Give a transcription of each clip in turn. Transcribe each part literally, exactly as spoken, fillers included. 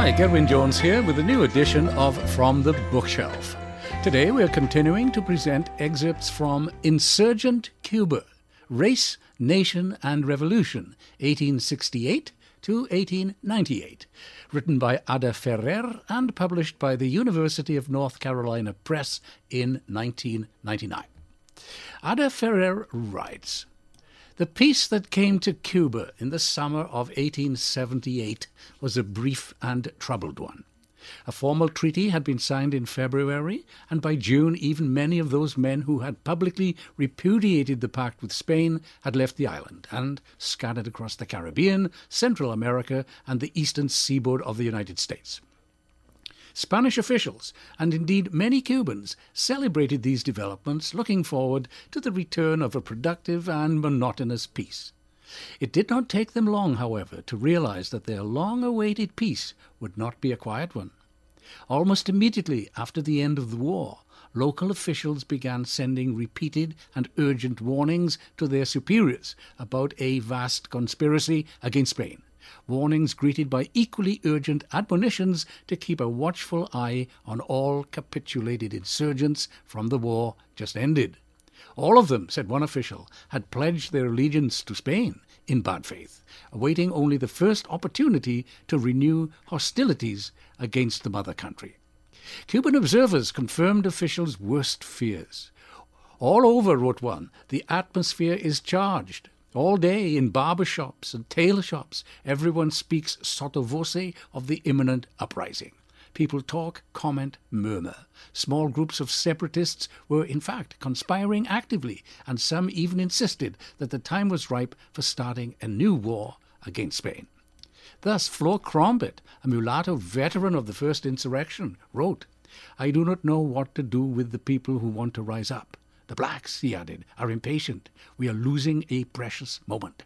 Hi, Gerwin Jones here with a new edition of From the Bookshelf. Today we are continuing to present excerpts from Insurgent Cuba, Race, Nation and Revolution, eighteen sixty-eight to eighteen ninety-eight, written by Ada Ferrer and published by the University of North Carolina Press in nineteen ninety-nine. Ada Ferrer writes, "The peace that came to Cuba in the summer of eighteen seventy-eight was a brief and troubled one. A formal treaty had been signed in February, and by June even many of those men who had publicly repudiated the pact with Spain had left the island and scattered across the Caribbean, Central America, and the eastern seaboard of the United States. Spanish officials, and indeed many Cubans, celebrated these developments, looking forward to the return of a productive and monotonous peace. It did not take them long, however, to realize that their long-awaited peace would not be a quiet one. Almost immediately after the end of the war, local officials began sending repeated and urgent warnings to their superiors about a vast conspiracy against Spain. Warnings greeted by equally urgent admonitions to keep a watchful eye on all capitulated insurgents from the war just ended. All of them, said one official, had pledged their allegiance to Spain in bad faith, awaiting only the first opportunity to renew hostilities against the mother country. Cuban observers confirmed officials' worst fears. All over, wrote one, the atmosphere is charged. All day in barber shops and tailor shops, everyone speaks sotto voce of the imminent uprising. People talk, comment, murmur. Small groups of separatists were in fact conspiring actively, and some even insisted that the time was ripe for starting a new war against Spain. Thus Flor Crombit, a mulatto veteran of the first insurrection, wrote, "I do not know what to do with the people who want to rise up. The blacks," he added, "are impatient. We are losing a precious moment."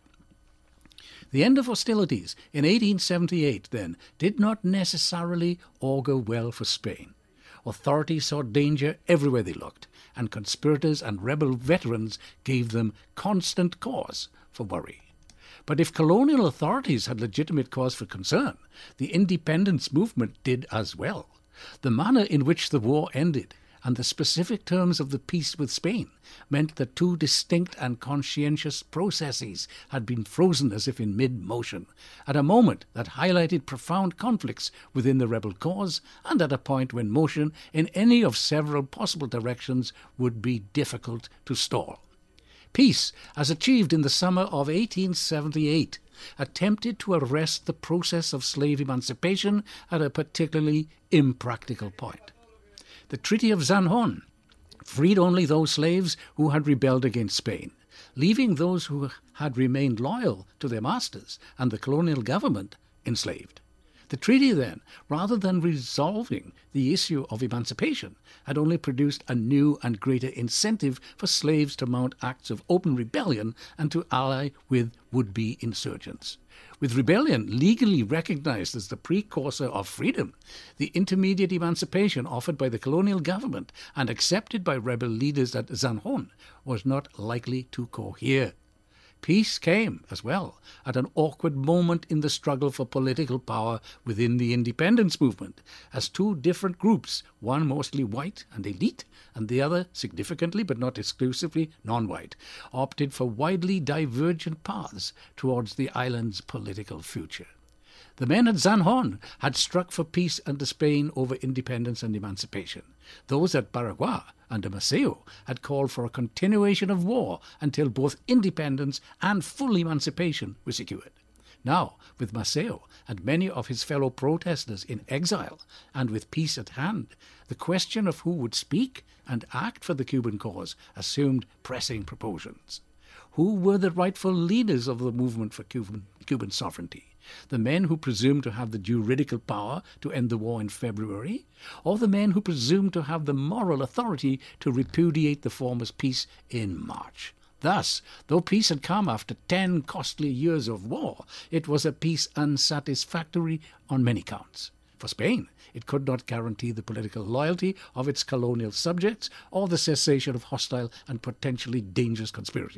The end of hostilities in eighteen seventy-eight, then, did not necessarily augur well for Spain. Authorities saw danger everywhere they looked, and conspirators and rebel veterans gave them constant cause for worry. But if colonial authorities had legitimate cause for concern, the independence movement did as well. The manner in which the war ended and the specific terms of the peace with Spain meant that two distinct and conscientious processes had been frozen as if in mid-motion, at a moment that highlighted profound conflicts within the rebel cause and at a point when motion in any of several possible directions would be difficult to stall. Peace, as achieved in the summer of eighteen seventy-eight, attempted to arrest the process of slave emancipation at a particularly impractical point. The Treaty of Zanjon freed only those slaves who had rebelled against Spain, leaving those who had remained loyal to their masters and the colonial government enslaved. The treaty, then, rather than resolving the issue of emancipation, had only produced a new and greater incentive for slaves to mount acts of open rebellion and to ally with would-be insurgents. With rebellion legally recognized as the precursor of freedom, the intermediate emancipation offered by the colonial government and accepted by rebel leaders at Zanjon was not likely to cohere. Peace came, as well, at an awkward moment in the struggle for political power within the independence movement, as two different groups, one mostly white and elite, and the other, significantly but not exclusively, non-white, opted for widely divergent paths towards the island's political future. The men at Zanjon had struck for peace under Spain over independence and emancipation. Those at Baraguá under Maceo had called for a continuation of war until both independence and full emancipation were secured. Now, with Maceo and many of his fellow protesters in exile, and with peace at hand, the question of who would speak and act for the Cuban cause assumed pressing proportions. Who were the rightful leaders of the movement for Cuban, Cuban sovereignty? The men who presumed to have the juridical power to end the war in February, or the men who presumed to have the moral authority to repudiate the former's peace in March? Thus, though peace had come after ten costly years of war, it was a peace unsatisfactory on many counts. For Spain, it could not guarantee the political loyalty of its colonial subjects or the cessation of hostile and potentially dangerous conspiracies.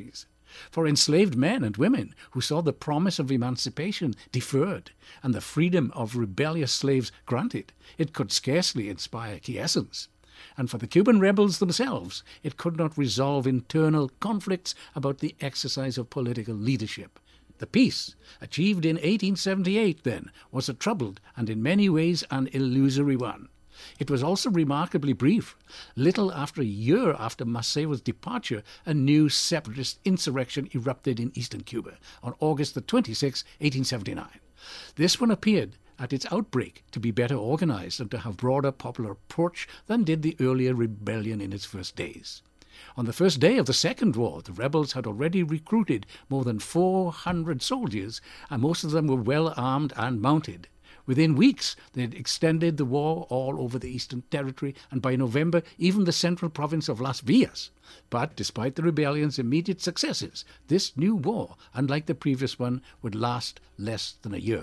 for enslaved men and women who saw the promise of emancipation deferred and the freedom of rebellious slaves granted, it could scarcely inspire quiescence. And for the Cuban rebels themselves, it could not resolve internal conflicts about the exercise of political leadership. The peace, achieved in eighteen seventy-eight then, was a troubled and in many ways an illusory one. It was also remarkably brief. Little after a year after Macero's departure, a new separatist insurrection erupted in eastern Cuba on August the twenty-sixth, eighteen seventy-nine. This one appeared at its outbreak to be better organized and to have broader popular approach than did the earlier rebellion in its first days. On the first day of the Second War, the rebels had already recruited more than four hundred soldiers, and most of them were well armed and mounted. Within weeks, they had extended the war all over the Eastern Territory, and by November, even the central province of Las Villas. But despite the rebellion's immediate successes, this new war, unlike the previous one, would last less than a year.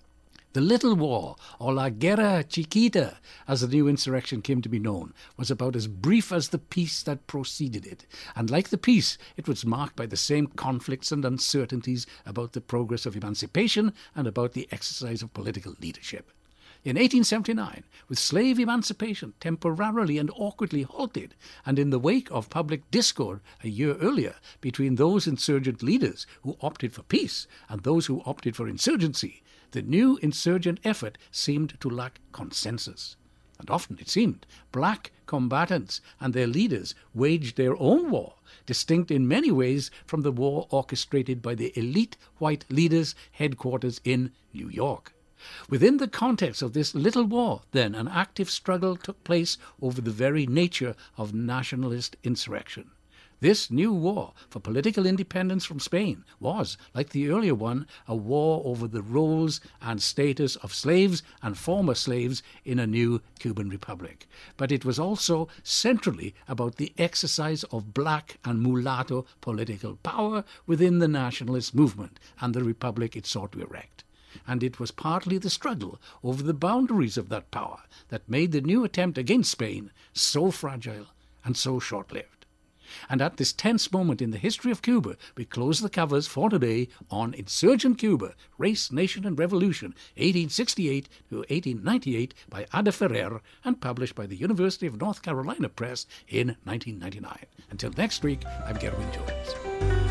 The Little War, or La Guerra Chiquita, as the new insurrection came to be known, was about as brief as the peace that preceded it, and like the peace, it was marked by the same conflicts and uncertainties about the progress of emancipation and about the exercise of political leadership. In eighteen seventy-nine, with slave emancipation temporarily and awkwardly halted, and in the wake of public discord a year earlier between those insurgent leaders who opted for peace and those who opted for insurgency, the new insurgent effort seemed to lack consensus. And often, it seemed, black combatants and their leaders waged their own war, distinct in many ways from the war orchestrated by the elite white leaders' headquarters in New York. Within the context of this little war, then, an active struggle took place over the very nature of nationalist insurrection. This new war for political independence from Spain was, like the earlier one, a war over the roles and status of slaves and former slaves in a new Cuban republic. But it was also centrally about the exercise of black and mulatto political power within the nationalist movement and the republic it sought to erect. And it was partly the struggle over the boundaries of that power that made the new attempt against Spain so fragile and so short-lived. And at this tense moment in the history of Cuba, we close the covers for today on Insurgent Cuba, Race, Nation and Revolution, eighteen sixty-eight to eighteen ninety-eight by Ada Ferrer and published by the University of North Carolina Press in nineteen ninety-nine. Until next week, I'm Gerwin Jones.